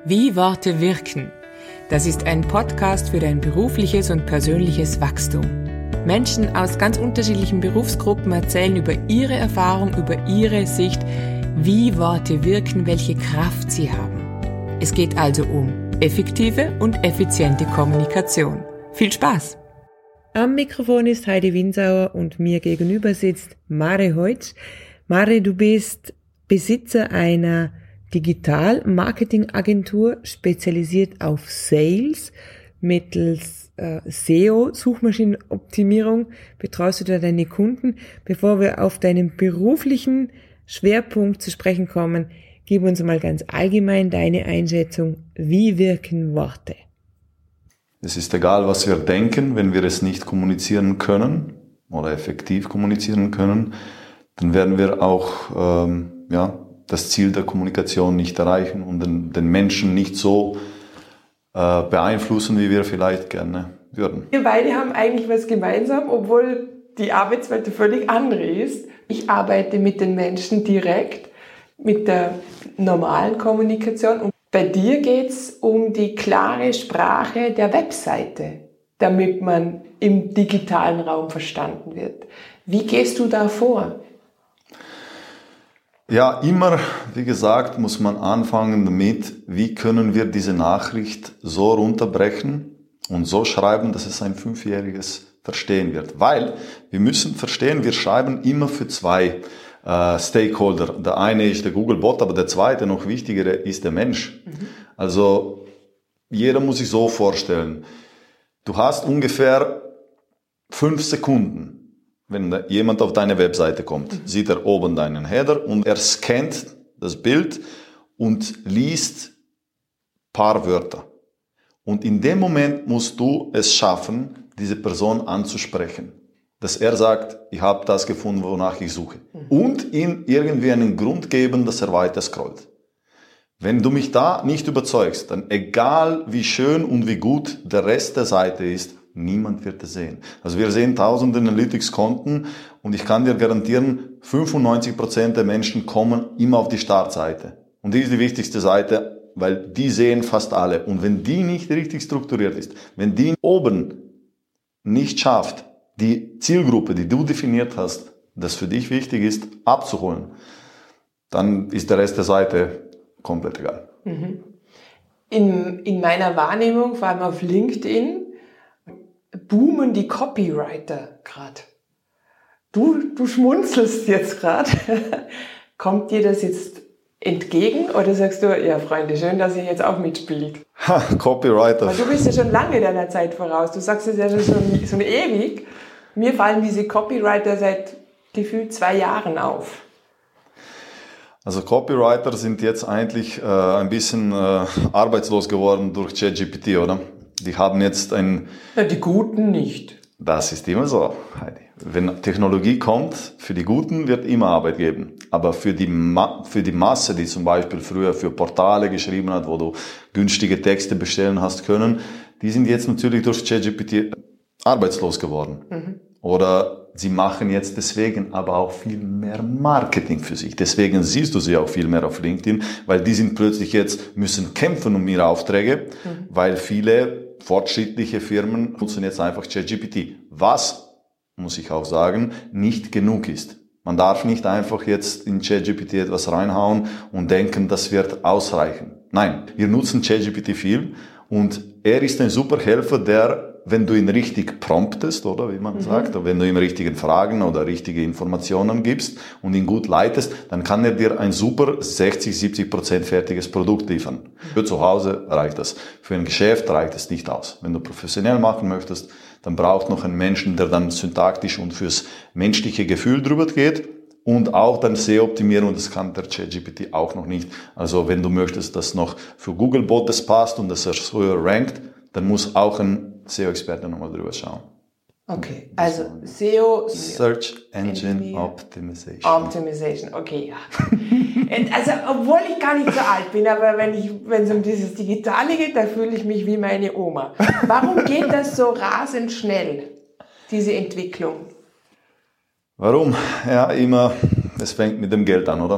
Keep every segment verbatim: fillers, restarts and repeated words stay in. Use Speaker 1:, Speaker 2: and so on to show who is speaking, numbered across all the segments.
Speaker 1: Wie Worte wirken. Das ist ein Podcast für dein berufliches und persönliches Wachstum. Menschen aus ganz unterschiedlichen Berufsgruppen erzählen über ihre Erfahrung, über ihre Sicht, wie Worte wirken, welche Kraft sie haben. Es geht also um effektive und effiziente Kommunikation. Viel Spaß! Am Mikrofon ist Heidi Winsauer und mir gegenüber sitzt Mare Heutsch. Mare, du bist Besitzer einer Digital-Marketing-Agentur, spezialisiert auf Sales. Mittels äh, S E O, Suchmaschinenoptimierung, betreust du da deine Kunden. Bevor wir auf deinen beruflichen Schwerpunkt zu sprechen kommen, gib uns mal ganz allgemein deine Einschätzung. Wie wirken Worte?
Speaker 2: Es ist egal, was wir denken, wenn wir es nicht kommunizieren können oder effektiv kommunizieren können, dann werden wir auch ähm, ja, das Ziel der Kommunikation nicht erreichen und den, den Menschen nicht so äh, beeinflussen, wie wir vielleicht gerne würden.
Speaker 3: Wir beide haben eigentlich was gemeinsam, obwohl die Arbeitswelt völlig andere ist. Ich arbeite mit den Menschen direkt, mit der normalen Kommunikation. Und bei dir geht es um die klare Sprache der Webseite, damit man im digitalen Raum verstanden wird. Wie gehst du da vor?
Speaker 2: Ja, immer, wie gesagt, muss man anfangen damit, wie können wir diese Nachricht so runterbrechen und so schreiben, dass es ein Fünfjähriges verstehen wird. Weil wir müssen verstehen, wir schreiben immer für zwei äh, Stakeholder. Der eine ist der Google-Bot, aber der zweite, noch wichtigere, ist der Mensch. Mhm. Also jeder muss sich so vorstellen, du hast ungefähr fünf Sekunden. Wenn jemand auf deine Webseite kommt, mhm. sieht er oben deinen Header und er scannt das Bild und liest paar Wörter. Und in dem Moment musst du es schaffen, diese Person anzusprechen. Dass er sagt, ich habe das gefunden, wonach ich suche. Mhm. Und ihm irgendwie einen Grund geben, dass er weiter scrollt. Wenn du mich da nicht überzeugst, dann egal wie schön und wie gut der Rest der Seite ist, niemand wird es sehen. Also wir sehen tausende Analytics-Konten und ich kann dir garantieren, fünfundneunzig Prozent der Menschen kommen immer auf die Startseite. Und die ist die wichtigste Seite, weil die sehen fast alle. Und wenn die nicht richtig strukturiert ist, wenn die oben nicht schafft, die Zielgruppe, die du definiert hast, das für dich wichtig ist, abzuholen, dann ist der Rest der Seite komplett egal.
Speaker 3: Mhm. In, in meiner Wahrnehmung, vor allem auf LinkedIn, boomen die Copywriter gerade. Du, du schmunzelst jetzt gerade. Kommt dir das jetzt entgegen oder sagst du, ja Freunde, schön, dass ihr jetzt auch mitspielt?
Speaker 2: Ha, Copywriter.
Speaker 3: Weil du bist ja schon lange deiner Zeit voraus. Du sagst es ja schon so, so ewig. Mir fallen diese Copywriter seit gefühlt zwei Jahren auf.
Speaker 2: Also Copywriter sind jetzt eigentlich äh, ein bisschen äh, arbeitslos geworden durch ChatGPT, oder? Die haben jetzt ein...
Speaker 3: Ja, die Guten nicht.
Speaker 2: Das ist immer so, Heidi. Wenn Technologie kommt, für die Guten wird immer Arbeit geben. Aber für die, Ma- für die Masse, die zum Beispiel früher für Portale geschrieben hat, wo du günstige Texte bestellen hast können, die sind jetzt natürlich durch ChatGPT arbeitslos geworden. Mhm. Oder sie machen jetzt deswegen aber auch viel mehr Marketing für sich. Deswegen siehst du sie auch viel mehr auf LinkedIn, weil die sind plötzlich jetzt, müssen kämpfen um ihre Aufträge, mhm. weil viele fortschrittliche Firmen nutzen jetzt einfach ChatGPT. Was, muss ich auch sagen, nicht genug ist. Man darf nicht einfach jetzt in ChatGPT etwas reinhauen und denken, das wird ausreichen. Nein, wir nutzen ChatGPT viel und er ist ein super Helfer, der, wenn du ihn richtig promptest, oder wie man mhm. sagt, wenn du ihm richtigen Fragen oder richtige Informationen gibst und ihn gut leitest, dann kann er dir ein super sechzig, siebzig Prozent fertiges Produkt liefern. Für zu Hause reicht das. Für ein Geschäft reicht es nicht aus. Wenn du professionell machen möchtest, dann braucht noch einen Menschen, der dann syntaktisch und fürs menschliche Gefühl drüber geht. Und auch dann S E O optimieren, und das kann der ChatGPT auch noch nicht. Also wenn du möchtest, dass noch für Google-Bot das passt und dass er höher rankt, dann muss auch ein S E O-Experte nochmal drüber schauen.
Speaker 3: Okay, also S E O...
Speaker 2: Search Engine Optimization.
Speaker 3: Optimization, okay, ja. Also, obwohl ich gar nicht so alt bin, aber wenn ich, wenn es um dieses Digitale geht, da fühle ich mich wie meine Oma. Warum geht das so rasend schnell, diese Entwicklung?
Speaker 2: Warum? Ja, immer, es fängt mit dem Geld an, oder?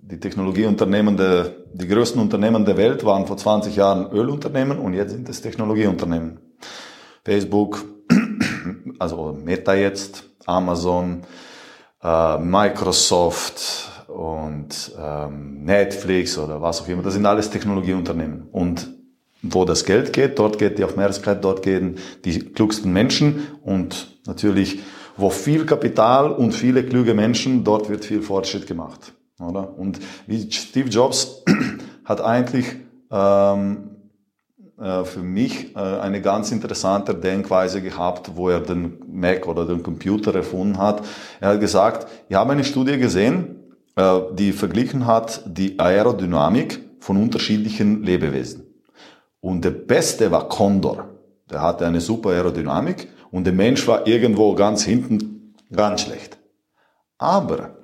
Speaker 2: die Technologieunternehmen, der, die größten Unternehmen der Welt waren vor zwanzig Jahren Ölunternehmen und jetzt sind es Technologieunternehmen. Facebook, also Meta jetzt, Amazon, äh, Microsoft und ähm, Netflix oder was auch immer. Das sind alles Technologieunternehmen. Und wo das Geld geht, dort geht die Aufmerksamkeit, dort gehen die klügsten Menschen und natürlich, wo viel Kapital und viele kluge Menschen, dort wird viel Fortschritt gemacht, oder? Und wie Steve Jobs hat eigentlich ähm, äh, für mich äh, eine ganz interessante Denkweise gehabt, wo er den Mac oder den Computer erfunden hat. Er hat gesagt, ich habe eine Studie gesehen, äh, die verglichen hat die Aerodynamik von unterschiedlichen Lebewesen. Und der Beste war Kondor. Der hatte eine super Aerodynamik und der Mensch war irgendwo ganz hinten ganz schlecht. Aber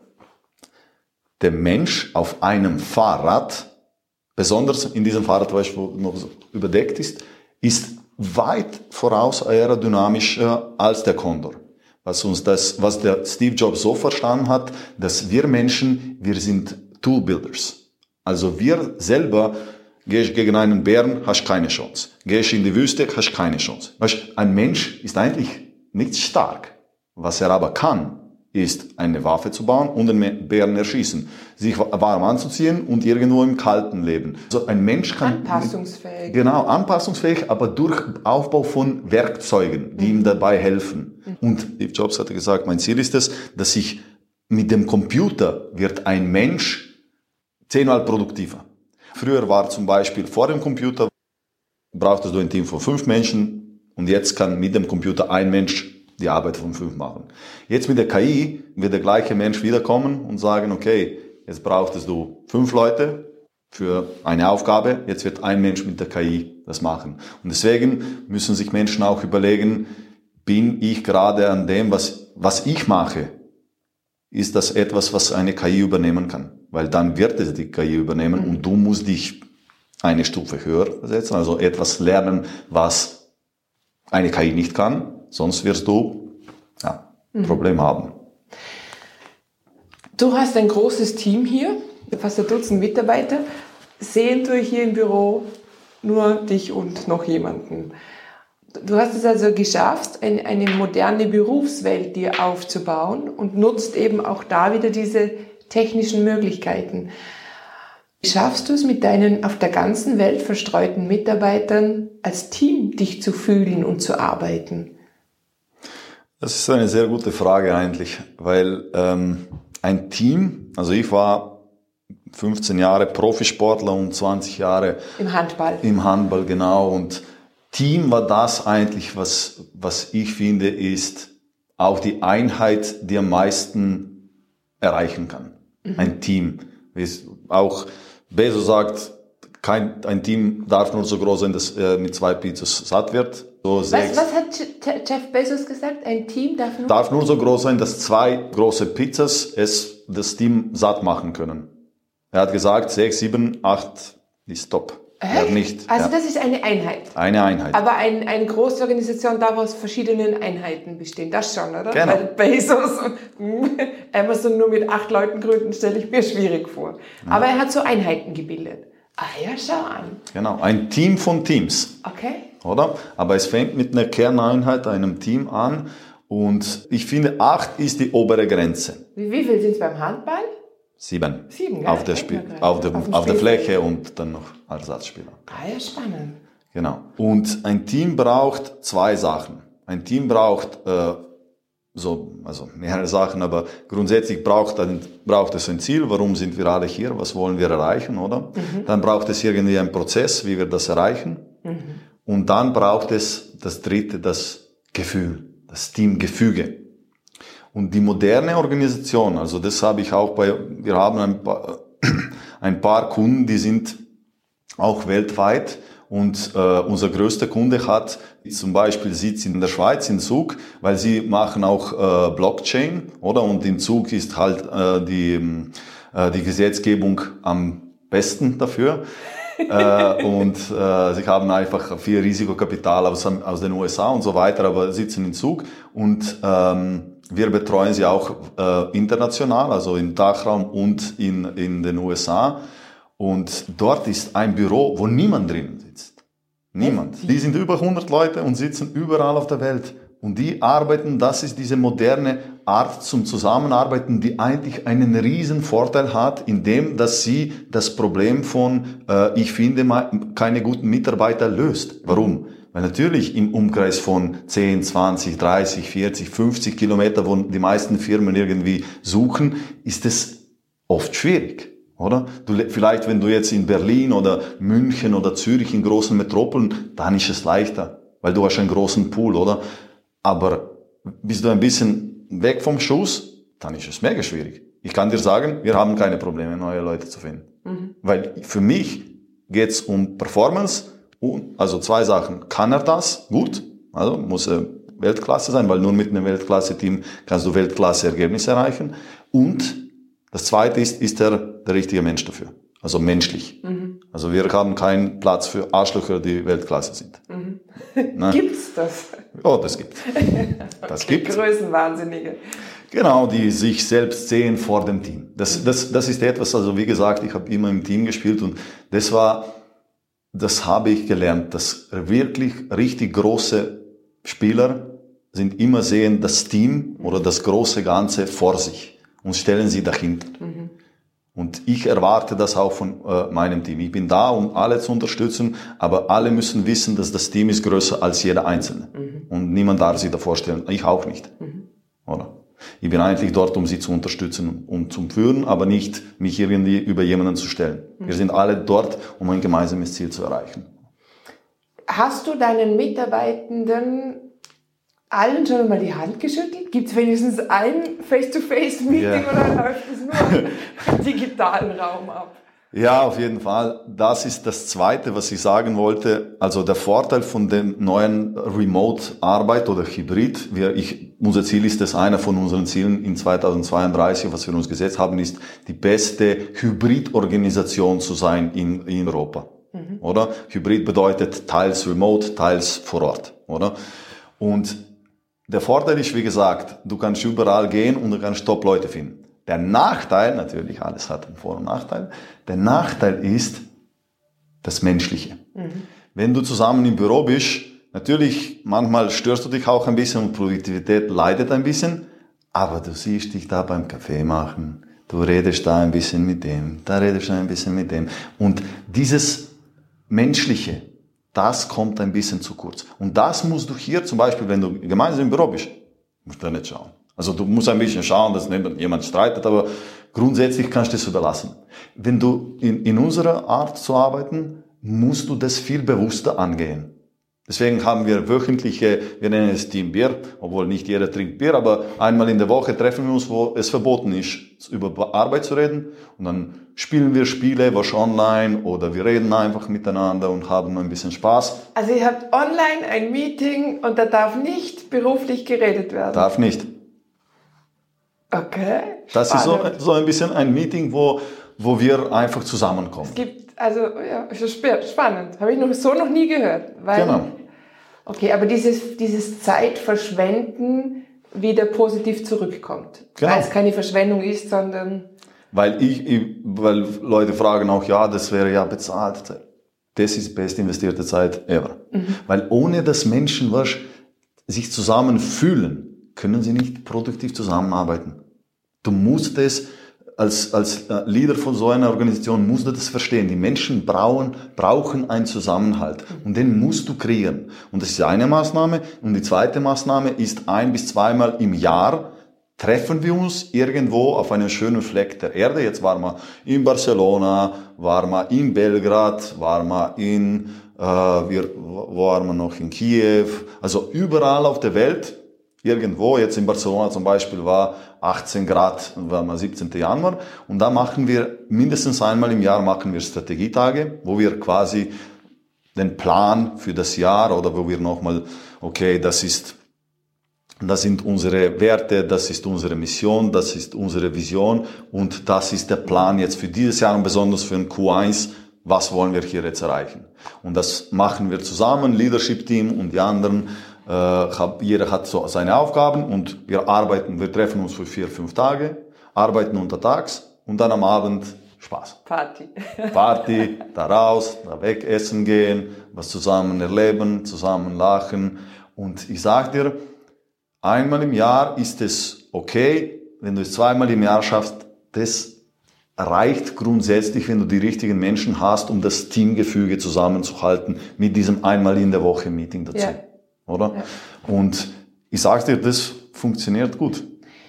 Speaker 2: der Mensch auf einem Fahrrad, besonders in diesem Fahrrad, was noch überdeckt ist, ist weit voraus aerodynamischer als der Kondor. Was uns das, was der Steve Jobs so verstanden hat, dass wir Menschen, wir sind Toolbuilders. Also wir selber, gehst gegen einen Bären, hast keine Chance. Gehst in die Wüste, hast keine Chance. Weißt, ein Mensch ist eigentlich nicht stark. Was er aber kann, ist eine Waffe zu bauen und den Bären erschießen. Sich warm anzuziehen und irgendwo im Kalten leben. Also ein Mensch kann...
Speaker 3: Anpassungsfähig.
Speaker 2: Genau, anpassungsfähig, aber durch Aufbau von Werkzeugen, die mhm. ihm dabei helfen. Mhm. Und Steve Jobs hatte gesagt, mein Ziel ist es, dass ich mit dem Computer wird ein Mensch zehnmal produktiver. Früher war zum Beispiel vor dem Computer, brauchtest du ein Team von fünf Menschen und jetzt kann mit dem Computer ein Mensch die Arbeit von fünf machen. Jetzt mit der K I wird der gleiche Mensch wiederkommen und sagen, okay, jetzt brauchtest du fünf Leute für eine Aufgabe, jetzt wird ein Mensch mit der K I das machen. Und deswegen müssen sich Menschen auch überlegen, bin ich gerade an dem, was, was ich mache, ist das etwas, was eine K I übernehmen kann? Weil dann wird es die K I übernehmen mhm. und du musst dich eine Stufe höher setzen, also etwas lernen, was eine K I nicht kann, sonst wirst du ja, ein mhm. Problem haben.
Speaker 3: Du hast ein großes Team hier, fast ein Dutzend Mitarbeiter. Sehen tue ich hier im Büro nur dich und noch jemanden. Du hast es also geschafft, eine, eine moderne Berufswelt dir aufzubauen und nutzt eben auch da wieder diese technischen Möglichkeiten. Schaffst du es mit deinen auf der ganzen Welt verstreuten Mitarbeitern als Team dich zu fühlen und zu arbeiten?
Speaker 2: Das ist eine sehr gute Frage eigentlich, weil ähm, ein Team, also ich war fünfzehn Jahre Profisportler und zwanzig Jahre
Speaker 3: im Handball.
Speaker 2: Im Handball, genau. Und Team war das eigentlich, was, was ich finde, ist auch die Einheit, die am meisten erreichen kann. Mhm. Ein Team. Wie es auch Bezos sagt, kein, ein Team darf nur so groß sein, dass er mit zwei Pizzas satt wird. So
Speaker 3: was, was hat Jeff Bezos gesagt? Ein Team darf nur,
Speaker 2: darf nur so groß sein, dass zwei große Pizzas es das Team satt machen können. Er hat gesagt, sechs, sieben, acht ist top.
Speaker 3: Ja,
Speaker 2: nicht.
Speaker 3: Also
Speaker 2: ja.
Speaker 3: das ist eine Einheit.
Speaker 2: Eine Einheit.
Speaker 3: Aber ein, eine große Organisation darf aus verschiedenen Einheiten bestehen. Das schon, oder?
Speaker 2: Genau.
Speaker 3: Weil Bezos und Amazon nur mit acht Leuten gründen, stelle ich mir schwierig vor. Ja. Aber er hat so Einheiten gebildet. Ah ja, schau an.
Speaker 2: Genau, ein Team von Teams.
Speaker 3: Okay.
Speaker 2: Oder? Aber es fängt mit einer Kerneinheit, einem Team an. Und ich finde, acht ist die obere Grenze.
Speaker 3: Wie, wie viel sind es beim Handball?
Speaker 2: Sieben.
Speaker 3: Sieben,
Speaker 2: auf der, Spiel, auf, der, auf, auf der Fläche und dann noch Ersatzspieler.
Speaker 3: Ah ja, spannend.
Speaker 2: Genau. Und ein Team braucht zwei Sachen. Ein Team braucht äh, so, also mehrere Sachen, aber grundsätzlich braucht, ein, braucht es ein Ziel. Warum sind wir alle hier? Was wollen wir erreichen, oder? Mhm. Dann braucht es irgendwie einen Prozess, wie wir das erreichen. Mhm. Und dann braucht es das dritte, das Gefühl, das Teamgefüge. Und die moderne Organisation, also das habe ich auch bei, wir haben ein paar, ein paar Kunden, die sind auch weltweit und äh, unser größter Kunde hat zum Beispiel Sitz in der Schweiz, in Zug, weil sie machen auch äh, Blockchain, oder? Und in Zug ist halt äh, die, äh, die Gesetzgebung am besten dafür. äh, und äh, sie haben einfach viel Risikokapital aus, aus den U S A und so weiter, aber sitzen in Zug und ähm, wir betreuen sie auch äh, international, also im Dachraum und in, in den U S A. Und dort ist ein Büro, wo niemand drin sitzt. Niemand. Die sind über hundert Leute und sitzen überall auf der Welt. Und die arbeiten, das ist diese moderne Art zum Zusammenarbeiten, die eigentlich einen riesen Vorteil hat, indem dass sie das Problem von äh, ich finde mal keine guten Mitarbeiter löst. Warum? Weil natürlich im Umkreis von zehn, zwanzig, dreißig, vierzig, fünfzig Kilometer, wo die meisten Firmen irgendwie suchen, ist es oft schwierig. Oder? Du, vielleicht, wenn du jetzt in Berlin oder München oder Zürich in großen Metropolen, dann ist es leichter, weil du hast einen großen Pool, oder? Aber bist du ein bisschen weg vom Schuss, dann ist es mega schwierig. Ich kann dir sagen, wir haben keine Probleme, neue Leute zu finden. Mhm. Weil für mich geht's um Performance, also zwei Sachen. Kann er das? Gut. Also muss er Weltklasse sein, weil nur mit einem Weltklasse-Team kannst du Weltklasse-Ergebnisse erreichen. Und das Zweite ist, ist er der richtige Mensch dafür? Also menschlich. Mhm. Also wir haben keinen Platz für Arschlöcher, die Weltklasse sind.
Speaker 3: Mhm. Gibt's das?
Speaker 2: Oh, das gibt das
Speaker 3: okay,
Speaker 2: gibt
Speaker 3: Größenwahnsinnige.
Speaker 2: Genau, die sich selbst sehen vor dem Team. Das, das, das ist etwas, also wie gesagt, ich habe immer im Team gespielt und das war, das habe ich gelernt, dass wirklich richtig große Spieler sind immer sehen das Team oder das große Ganze vor sich und stellen sie dahinter. Mhm. Und ich erwarte das auch von äh, meinem Team. Ich bin da, um alle zu unterstützen, aber alle müssen wissen, dass das Team ist größer als jeder Einzelne. Mhm. Und niemand darf sich davor stellen. Ich auch nicht. Mhm. Oder? Ich bin eigentlich dort, um sie zu unterstützen und zu führen, aber nicht mich irgendwie über jemanden zu stellen. Mhm. Wir sind alle dort, um ein gemeinsames Ziel zu erreichen.
Speaker 3: Hast du deinen Mitarbeitenden allen schon mal die Hand geschüttelt? Gibt es wenigstens ein Face-to-Face-Meeting yeah. oder läuft es nur im digitalen Raum ab?
Speaker 2: Ja, auf jeden Fall. Das ist das Zweite, was ich sagen wollte. Also der Vorteil von den neuen Remote-Arbeit oder Hybrid. Wir, ich, unser Ziel ist es, einer von unseren Zielen in zweitausendzweiunddreißig, was wir uns gesetzt haben, ist, die beste Hybrid-Organisation zu sein in, in Europa. Mhm. Oder? Hybrid bedeutet teils remote, teils vor Ort. Oder? Und der Vorteil ist, wie gesagt, du kannst überall gehen und du kannst Top-Leute finden. Der Nachteil, natürlich alles hat einen Vor- und Nachteil, der Nachteil ist das Menschliche. Mhm. Wenn du zusammen im Büro bist, natürlich, manchmal störst du dich auch ein bisschen und Produktivität leidet ein bisschen, aber du siehst dich da beim Kaffee machen, du redest da ein bisschen mit dem, da redest du ein bisschen mit dem. Und dieses Menschliche, das kommt ein bisschen zu kurz. Und das musst du hier zum Beispiel, wenn du gemeinsam im Büro bist, musst du da nicht schauen. Also du musst ein bisschen schauen, dass nicht jemand streitet, aber grundsätzlich kannst du das überlassen. Wenn du in, in unserer Art zu arbeiten, musst du das viel bewusster angehen. Deswegen haben wir wöchentliche, wir nennen es Team Bier, obwohl nicht jeder trinkt Bier, aber einmal in der Woche treffen wir uns, wo es verboten ist, über Arbeit zu reden. Und dann spielen wir Spiele, was online, oder wir reden einfach miteinander und haben ein bisschen Spaß.
Speaker 3: Also ihr habt online ein Meeting und da darf nicht beruflich geredet werden?
Speaker 2: Darf nicht.
Speaker 3: Okay.
Speaker 2: Das spannend. Ist so, so ein bisschen ein Meeting, wo, wo wir einfach zusammenkommen.
Speaker 3: Es gibt, also, ja, es ist spannend. Habe ich noch, so noch nie gehört. Weil, genau. Okay, aber dieses, dieses Zeitverschwenden wieder positiv zurückkommt. Genau. Weil es keine Verschwendung ist, sondern...
Speaker 2: Weil ich, ich, weil Leute fragen auch, ja, das wäre ja bezahlt. Das ist best investierte Zeit ever. Mhm. Weil ohne dass Menschen was, sich zusammen fühlen, können sie nicht produktiv zusammenarbeiten. Du musst es, als, als Leader von so einer Organisation, musst du das verstehen. Die Menschen brauchen, brauchen einen Zusammenhalt. Und den musst du kreieren. Und das ist eine Maßnahme. Und die zweite Maßnahme ist, ein bis zweimal im Jahr treffen wir uns irgendwo auf einem schönen Fleck der Erde. Jetzt waren wir in Barcelona, waren wir in Belgrad, waren wir in, äh, wir, wo waren wir noch, in Kiew. Also überall auf der Welt. Irgendwo, jetzt in Barcelona zum Beispiel war achtzehn Grad, war mal siebzehnten Januar. Und da machen wir mindestens einmal im Jahr machen wir Strategietage, wo wir quasi den Plan für das Jahr oder wo wir nochmal, okay, das ist, das sind unsere Werte, das ist unsere Mission, das ist unsere Vision und das ist der Plan jetzt für dieses Jahr und besonders für ein Q eins. Was wollen wir hier jetzt erreichen? Und das machen wir zusammen, Leadership Team und die anderen äh, hab, jeder hat so seine Aufgaben und wir arbeiten, wir treffen uns für vier, fünf Tage, arbeiten untertags und dann am Abend Spaß.
Speaker 3: Party.
Speaker 2: Party, da raus, da weg essen gehen, was zusammen erleben, zusammen lachen. Und ich sag dir, einmal im Jahr ist es okay, wenn du es zweimal im Jahr schaffst, das reicht grundsätzlich, wenn du die richtigen Menschen hast, um das Teamgefüge zusammenzuhalten mit diesem einmal in der Woche Meeting dazu. Ja. Oder? Ja. Und ich sag dir, das funktioniert gut.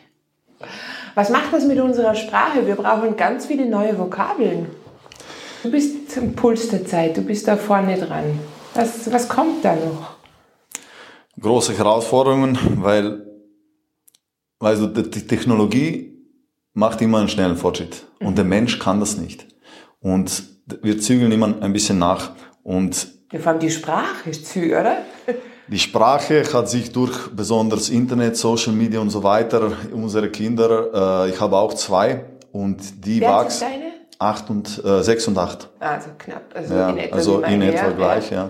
Speaker 3: Was macht das mit unserer Sprache? Wir brauchen ganz viele neue Vokabeln. Du bist im Puls der Zeit, du bist da vorne dran. Was, was kommt da noch?
Speaker 2: Große Herausforderungen, weil, weil die Technologie macht immer einen schnellen Fortschritt. Mhm. Und der Mensch kann das nicht. Und wir zügeln immer ein bisschen nach. Und
Speaker 3: ja, vor allem die Sprache ist zügig, oder?
Speaker 2: Die Sprache hat sich durch besonders Internet, Social Media und so weiter, unsere Kinder, äh, ich habe auch zwei, und die wachsen.
Speaker 3: Deine?
Speaker 2: Acht und, äh, sechs und acht.
Speaker 3: Also knapp, also
Speaker 2: ja,
Speaker 3: in etwa,
Speaker 2: also in etwa
Speaker 3: her,
Speaker 2: gleich, ja. ja.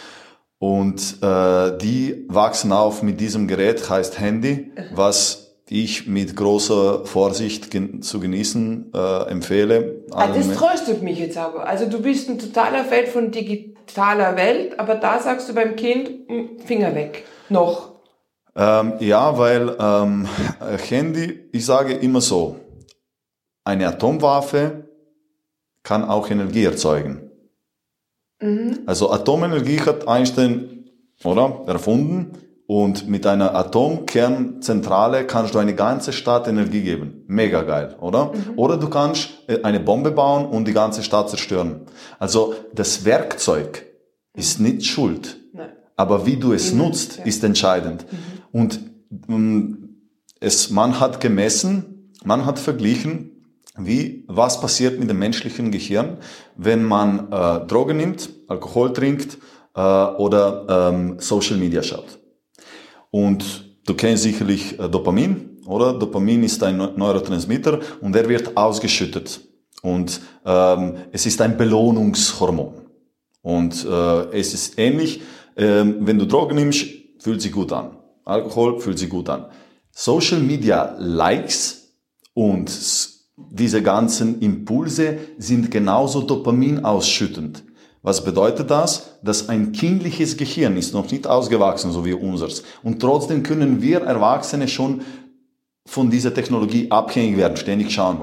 Speaker 2: Und äh, die wachsen auf mit diesem Gerät, heißt Handy, mhm. was ich mit großer Vorsicht gen- zu genießen äh, empfehle.
Speaker 3: Ah, das tröstet mich jetzt aber. Also du bist ein totaler Fan von digitaler Welt, aber da sagst du beim Kind, Finger weg. Noch.
Speaker 2: Ähm, ja, weil ähm, Handy, ich sage immer so, eine Atomwaffe kann auch Energie erzeugen. Mhm. Also Atomenergie hat Einstein, oder, erfunden. Und mit einer Atomkernzentrale kannst du eine ganze Stadt Energie geben. Mega geil, oder? Mhm. Oder du kannst eine Bombe bauen und die ganze Stadt zerstören. Also das Werkzeug ist nicht schuld. Nein. Aber wie du es mhm. nutzt, ja. ist entscheidend. Mhm. Und um, es, man hat gemessen, man hat verglichen, wie, was passiert mit dem menschlichen Gehirn, wenn man äh, Drogen nimmt, Alkohol trinkt äh, oder ähm, Social Media schaut. Und du kennst sicherlich äh, Dopamin, oder? Dopamin ist ein Neurotransmitter und der wird ausgeschüttet. Und ähm, es ist ein Belohnungshormon. Und äh, es ist ähnlich, äh, wenn du Drogen nimmst, fühlt sich gut an. Alkohol fühlt sich gut an. Social Media Likes und diese ganzen Impulse sind genauso Dopamin ausschüttend. Was bedeutet das? Dass ein kindliches Gehirn ist noch nicht ausgewachsen, so wie unseres. Und trotzdem können wir Erwachsene schon von dieser Technologie abhängig werden, ständig schauen.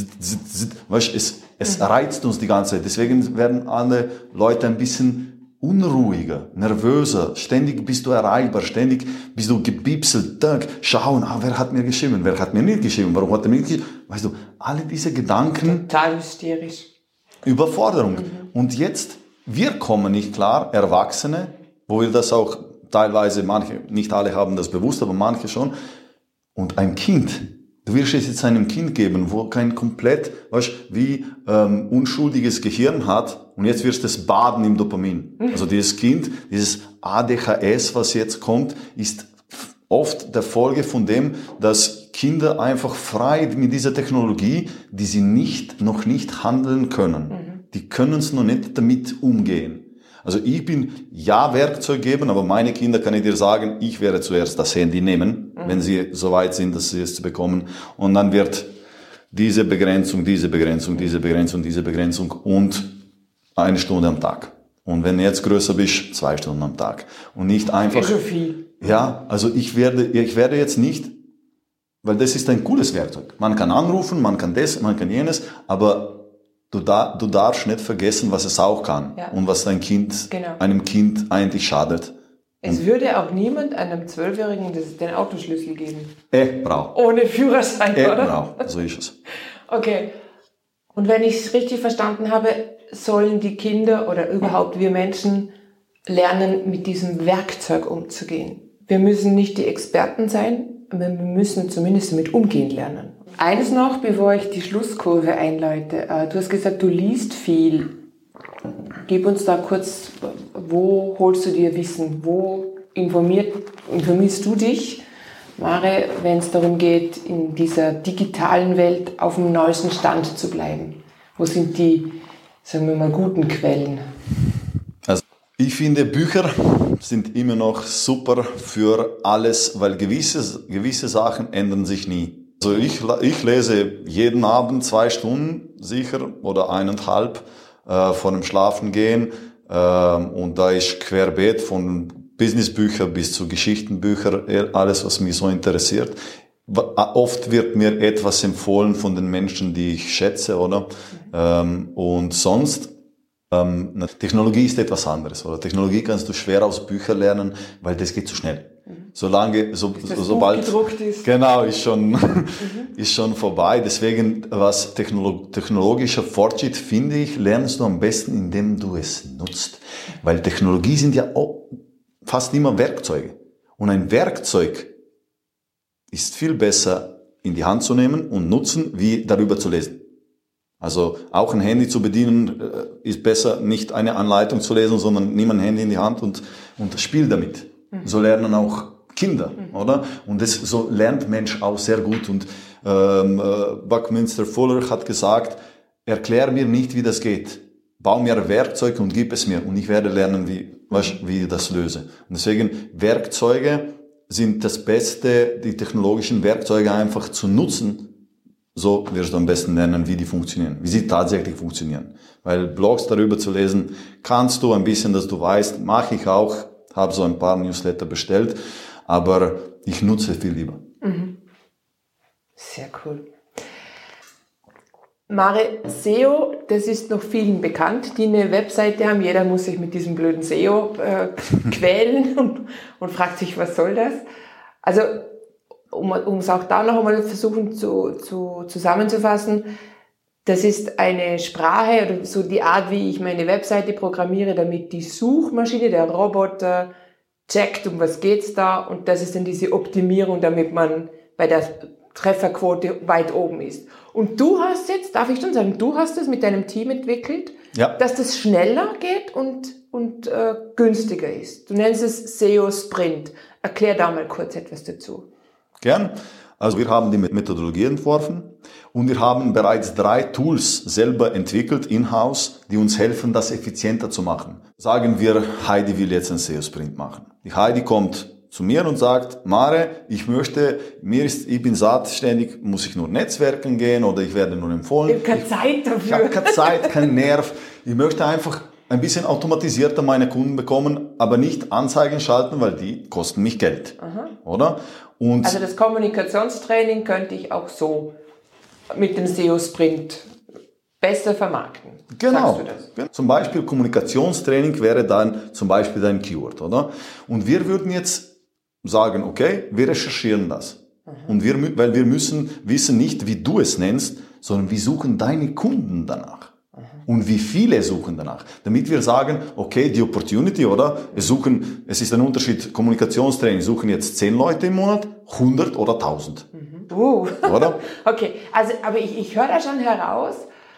Speaker 2: Weißt, es, es reizt uns die ganze Zeit. Deswegen werden alle Leute ein bisschen unruhiger, nervöser. Ständig bist du erreichbar, ständig bist du gebipselt. Schauen, ah, wer hat mir geschrieben, wer hat mir nicht geschrieben, warum hat er mir nicht geschrieben? Weißt du, alle diese Gedanken.
Speaker 3: Total hysterisch.
Speaker 2: Überforderung. Mhm. Und jetzt, wir kommen nicht klar, Erwachsene, wo wir das auch teilweise, manche, nicht alle haben das bewusst, aber manche schon. Und ein Kind, du wirst es jetzt einem Kind geben, wo kein komplett, weißt, wie ähm, unschuldiges Gehirn hat, und jetzt wirst du es baden im Dopamin. Mhm. Also dieses Kind, dieses A D H S, was jetzt kommt, ist oft der Folge von dem, dass Kinder einfach frei mit dieser Technologie, die sie nicht, noch nicht handeln können. Mhm. Die können es noch nicht damit umgehen. Also ich bin ja Werkzeuggeber, aber meine Kinder, kann ich dir sagen, ich werde zuerst das Handy nehmen, mhm. wenn sie so weit sind, dass sie es bekommen. Und dann wird diese Begrenzung, diese Begrenzung, diese Begrenzung, diese Begrenzung und eine Stunde am Tag. Und wenn du jetzt größer bist, zwei Stunden am Tag. Und nicht einfach...
Speaker 3: Ist so viel.
Speaker 2: Ja, also ich werde, ich werde jetzt nicht, weil das ist ein cooles Werkzeug. Man kann anrufen, man kann das, man kann jenes, aber du, da, du darfst nicht vergessen, was es auch kann, ja. Und was dein Kind, genau. einem Kind eigentlich schadet.
Speaker 3: Es und würde auch niemand einem Zwölfjährigen den Autoschlüssel geben.
Speaker 2: Eh, braucht.
Speaker 3: Ohne Führerschein,
Speaker 2: eh,
Speaker 3: oder?
Speaker 2: Braucht. So ist es.
Speaker 3: Okay. Und wenn ich es richtig verstanden habe, sollen die Kinder oder überhaupt wir Menschen lernen, mit diesem Werkzeug umzugehen. Wir müssen nicht die Experten sein, aber wir müssen zumindest damit umgehen lernen. Eines noch, bevor ich die Schlusskurve einläute. Du hast gesagt, du liest viel. Gib uns da kurz, wo holst du dir Wissen? Wo informiert, informierst du dich, Mare, wenn es darum geht, in dieser digitalen Welt auf dem neuesten Stand zu bleiben? Wo sind die, sagen wir mal, guten Quellen?
Speaker 2: Also Ich finde, Bücher sind immer noch super für alles, weil gewisse, gewisse Sachen ändern sich nie. Also ich, ich lese jeden Abend zwei Stunden sicher oder eineinhalb äh, vor dem Schlafengehen. Äh, und da ist querbeet von Businessbücher bis zu Geschichtenbücher, alles, was mich so interessiert. Oft wird mir etwas empfohlen von den Menschen, die ich schätze, oder? Mhm. Ähm, und sonst, ähm, Technologie ist etwas anderes, oder? Technologie kannst du schwer aus Büchern lernen, weil das geht zu schnell. Mhm. Solange, so,
Speaker 3: das
Speaker 2: sobald,
Speaker 3: Buch gedruckt ist.
Speaker 2: Genau, ist schon, mhm. ist schon vorbei. Deswegen, was technolo- technologischer Fortschritt, finde ich, lernst du am besten, indem du es nutzt. Weil Technologie sind ja auch fast immer Werkzeuge. Und ein Werkzeug ist viel besser in die Hand zu nehmen und nutzen, wie darüber zu lesen. Also auch ein Handy zu bedienen ist besser, nicht eine Anleitung zu lesen, sondern nimm ein Handy in die Hand und, und spiel damit. Mhm. So lernen auch Kinder, mhm. oder? Und das, so lernt Mensch auch sehr gut. Und ähm, Buckminster Fuller hat gesagt, erklär mir nicht, wie das geht. Bau mir ein Werkzeug und gib es mir. Und ich werde lernen, wie, was, wie ich das löse. Und deswegen, Werkzeuge sind das Beste, die technologischen Werkzeuge einfach zu nutzen. So wirst du am besten lernen, wie die funktionieren, wie sie tatsächlich funktionieren. Weil Blogs darüber zu lesen, kannst du ein bisschen, dass du weißt, mache ich auch, habe so ein paar Newsletter bestellt, aber ich nutze viel lieber.
Speaker 3: Mhm. Sehr cool. Mare, S E O, das ist noch vielen bekannt, die eine Webseite haben. Jeder muss sich mit diesem blöden S E O äh, quälen und, und fragt sich, was soll das? Also, um, um es auch da noch einmal versuchen zu, zu, zusammenzufassen, das ist eine Sprache oder so die Art, wie ich meine Webseite programmiere, damit die Suchmaschine, der Roboter, checkt, um was geht's da, und das ist dann diese Optimierung, damit man bei der Trefferquote weit oben ist. Und du hast jetzt, darf ich schon sagen, du hast es mit deinem Team entwickelt, ja, dass das schneller geht und, und äh, günstiger ist. Du nennst es S E O Sprint. Erklär da mal kurz etwas dazu.
Speaker 2: Gern. Also wir haben die Methodologie entworfen und wir haben bereits drei Tools selber entwickelt, in-house, die uns helfen, das effizienter zu machen. Sagen wir, Heidi will jetzt einen S E O Sprint machen. Die Heidi kommt zu mir und sagt, Mare, ich möchte, mir ist, ich bin satt, ständig muss ich nur Netzwerken gehen oder ich werde nur empfohlen.
Speaker 3: Ich habe keine Zeit dafür.
Speaker 2: Ich habe keine Zeit, keinen Nerv. Ich möchte einfach ein bisschen automatisierter meine Kunden bekommen, aber nicht Anzeigen schalten, weil die kosten mich Geld. Aha. Oder? Und
Speaker 3: also das Kommunikationstraining könnte ich auch so mit dem S E O Sprint besser vermarkten.
Speaker 2: Genau. Zum Beispiel Kommunikationstraining wäre dann zum Beispiel dein Keyword, oder? Und wir würden jetzt sagen, okay, wir recherchieren das. Mhm. Und wir, weil wir müssen wissen nicht, wie du es nennst, sondern wie suchen deine Kunden danach. Mhm. Und wie viele suchen danach. Damit wir sagen, okay, die Opportunity, oder? Es suchen, es ist ein Unterschied, Kommunikationstraining, suchen jetzt zehn Leute im Monat, hundert oder tausend.
Speaker 3: Mhm. Uh.
Speaker 2: Oder?
Speaker 3: Okay, also, aber ich, ich höre da schon heraus,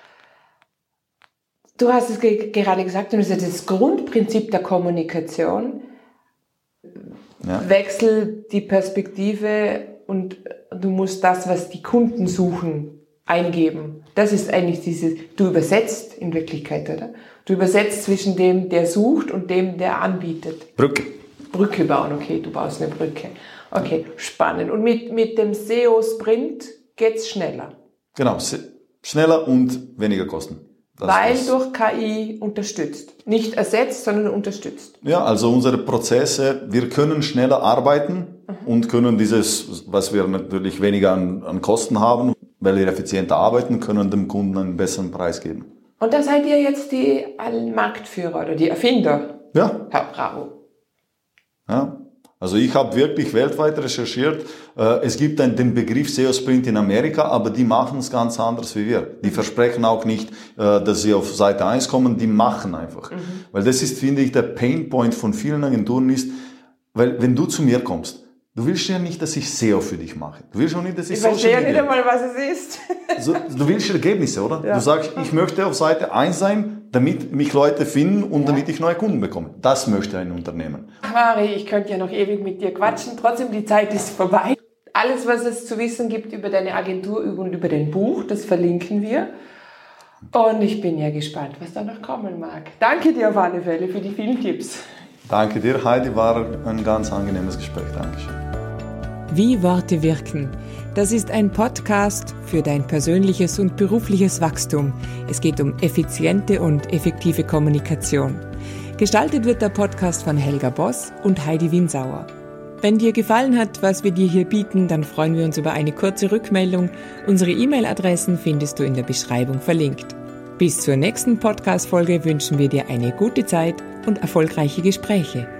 Speaker 3: du hast es ge- gerade gesagt, und das ist das Grundprinzip der Kommunikation. Ja. Wechsel die Perspektive und du musst das, was die Kunden suchen, eingeben. Das ist eigentlich dieses, du übersetzt in Wirklichkeit, oder? Du übersetzt zwischen dem, der sucht und dem, der anbietet.
Speaker 2: Brücke.
Speaker 3: Brücke bauen, okay, du baust eine Brücke. Okay, spannend. Und mit, mit dem S E O Sprint geht's schneller.
Speaker 2: Genau, schneller und weniger Kosten. Das
Speaker 3: Weil
Speaker 2: ist
Speaker 3: durch K I unterstützt. Nicht ersetzt, sondern unterstützt.
Speaker 2: Ja, also unsere Prozesse, wir können schneller arbeiten mhm. und können dieses, was wir natürlich weniger an, an Kosten haben, weil wir effizienter arbeiten, können dem Kunden einen besseren Preis geben.
Speaker 3: Und da seid ihr jetzt die Marktführer oder die Erfinder,
Speaker 2: ja.
Speaker 3: Herr Bravo.
Speaker 2: Ja. Also ich habe wirklich weltweit recherchiert. Es gibt den Begriff S E O Sprint in Amerika, aber die machen es ganz anders wie wir. Die versprechen auch nicht, dass sie auf Seite eins kommen, die machen einfach. Mhm. Weil das ist, finde ich, der Painpoint von vielen Agenturen ist, weil wenn du zu mir kommst, du willst ja nicht, dass ich S E O für dich mache. Du willst auch nicht, dass ich,
Speaker 3: ich verstehe ja nicht einmal, was es ist.
Speaker 2: So, du willst Ergebnisse, oder? Ja. Du sagst, ich möchte auf Seite eins sein, damit mich Leute finden und ja. damit ich neue Kunden bekomme. Das möchte ein Unternehmen.
Speaker 3: Mari, ich könnte ja noch ewig mit dir quatschen. Trotzdem, die Zeit ist vorbei. Alles, was es zu wissen gibt über deine Agentur und über dein Buch, das verlinken wir. Und ich bin ja gespannt, was da noch kommen mag. Danke dir auf alle Fälle für die vielen Tipps.
Speaker 2: Danke dir, Heidi, war ein ganz angenehmes Gespräch. Dankeschön.
Speaker 1: Wie Worte wirken. Das ist ein Podcast für dein persönliches und berufliches Wachstum. Es geht um effiziente und effektive Kommunikation. Gestaltet wird der Podcast von Helga Boss und Heidi Winsauer. Wenn dir gefallen hat, was wir dir hier bieten, dann freuen wir uns über eine kurze Rückmeldung. Unsere E-Mail-Adressen findest du in der Beschreibung verlinkt. Bis zur nächsten Podcast-Folge wünschen wir dir eine gute Zeit und erfolgreiche Gespräche.